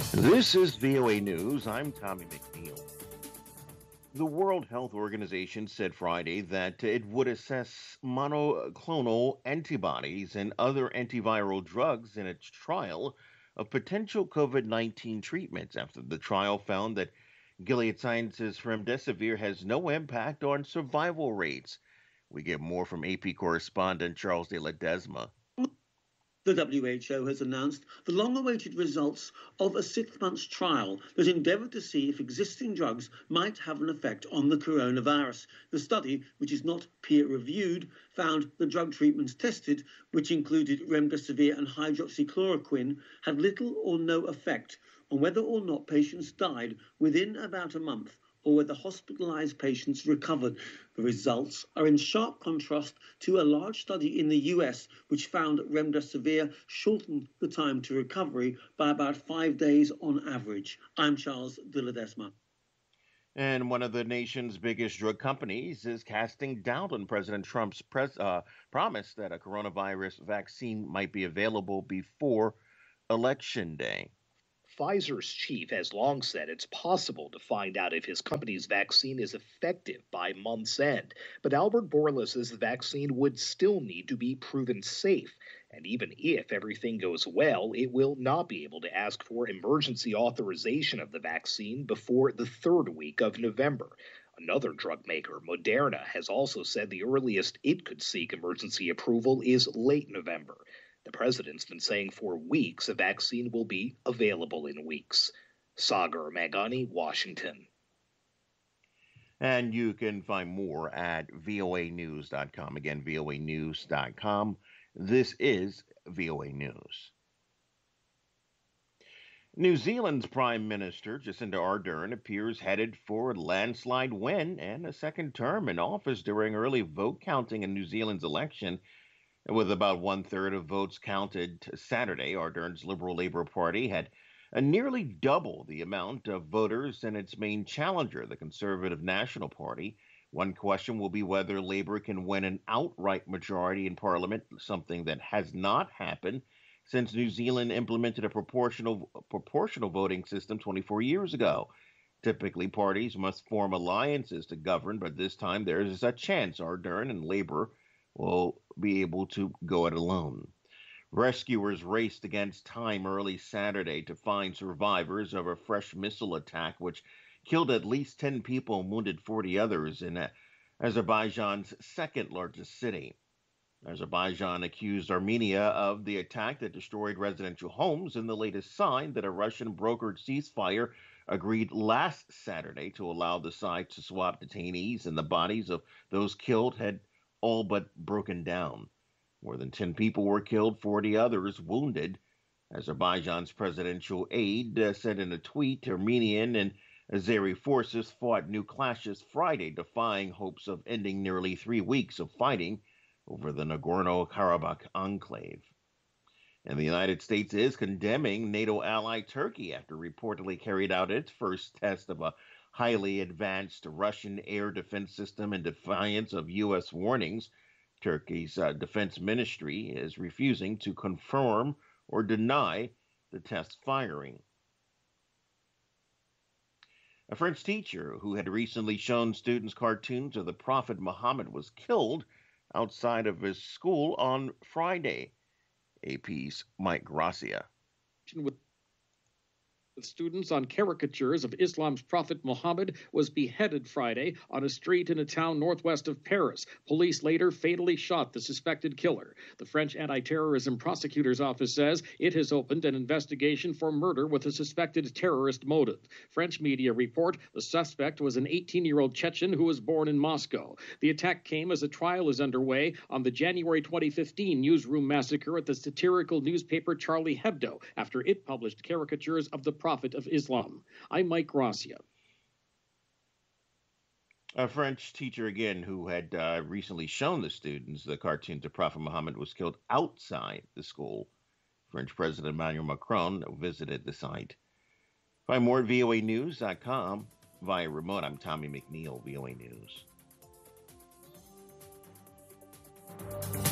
This is VOA News. I'm Tommy McNeil. The World Health Organization said Friday that it would assess monoclonal antibodies and other antiviral drugs in its trial of potential COVID-19 treatments after the trial found that Gilead Sciences' remdesivir has no impact on survival rates. We get more from AP correspondent Charles de Ledesma. The WHO has announced the long-awaited results of a 6-month trial that endeavoured to see if existing drugs might have an effect on the coronavirus. The study, which is not peer-reviewed, found the drug treatments tested, which included remdesivir and hydroxychloroquine, had little or no effect on whether or not patients died within about a month, or whether hospitalized patients recovered. The results are in sharp contrast to a large study in the US, which found that remdesivir shortened the time to recovery by about 5 days on average. I'm Charles de Ledesma. And one of the nation's biggest drug companies is casting doubt on President Trump's promise that a coronavirus vaccine might be available before Election Day. Pfizer's chief has long said it's possible to find out if his company's vaccine is effective by month's end. But Albert Bourla says the vaccine would still need to be proven safe. And even if everything goes well, it will not be able to ask for emergency authorization of the vaccine before the third week of November. Another drug maker, Moderna, has also said the earliest it could seek emergency approval is late November. The president's been saying for weeks a vaccine will be available in weeks. Sagar Magani, Washington. And you can find more at voanews.com. Again, voanews.com. This is VOA News. New Zealand's Prime Minister Jacinda Ardern appears headed for a landslide win and a second term in office during early vote counting in New Zealand's election. With about 1/3 of votes counted Saturday, Ardern's Liberal Labour Party had nearly double the amount of voters than its main challenger, the Conservative National Party. One question will be whether Labour can win an outright majority in Parliament, something that has not happened since New Zealand implemented a proportional voting system 24 years ago. Typically, parties must form alliances to govern, but this time there is a chance Ardern and Labour will be able to go it alone. Rescuers raced against time early Saturday to find survivors of a fresh missile attack which killed at least 10 people and wounded 40 others in Azerbaijan's second largest city. Azerbaijan accused Armenia of the attack that destroyed residential homes in the latest sign that a Russian brokered ceasefire agreed last Saturday to allow the sides to swap detainees, and the bodies of those killed had all but broken down. More than 10 people were killed, 40 others wounded. Azerbaijan's presidential aide said in a tweet, Armenian and Azeri forces fought new clashes Friday, defying hopes of ending nearly 3 weeks of fighting over the Nagorno-Karabakh enclave. And the United States is condemning NATO ally Turkey after reportedly carried out its first test of a highly advanced Russian air defense system in defiance of U.S. warnings. Turkey's defense ministry is refusing to confirm or deny the test firing. A French teacher who had recently shown students cartoons of the Prophet Muhammad was killed outside of his school on Friday. AP's Mike Gracia. With students on caricatures of Islam's Prophet Muhammad was beheaded Friday on a street in a town northwest of Paris. Police later fatally shot the suspected killer. The French Anti-Terrorism Prosecutor's Office says it has opened an investigation for murder with a suspected terrorist motive. French media report the suspect was an 18-year-old Chechen who was born in Moscow. The attack came as a trial is underway on the January 2015 newsroom massacre at the satirical newspaper Charlie Hebdo after it published caricatures of the Prophet of Islam. I'm Mike Gracia. A French teacher, again, who had recently shown the students the cartoons of Prophet Muhammad was killed outside the school. French President Emmanuel Macron visited the site. Find more at voanews.com via remote. I'm Tommy McNeil, VOA News.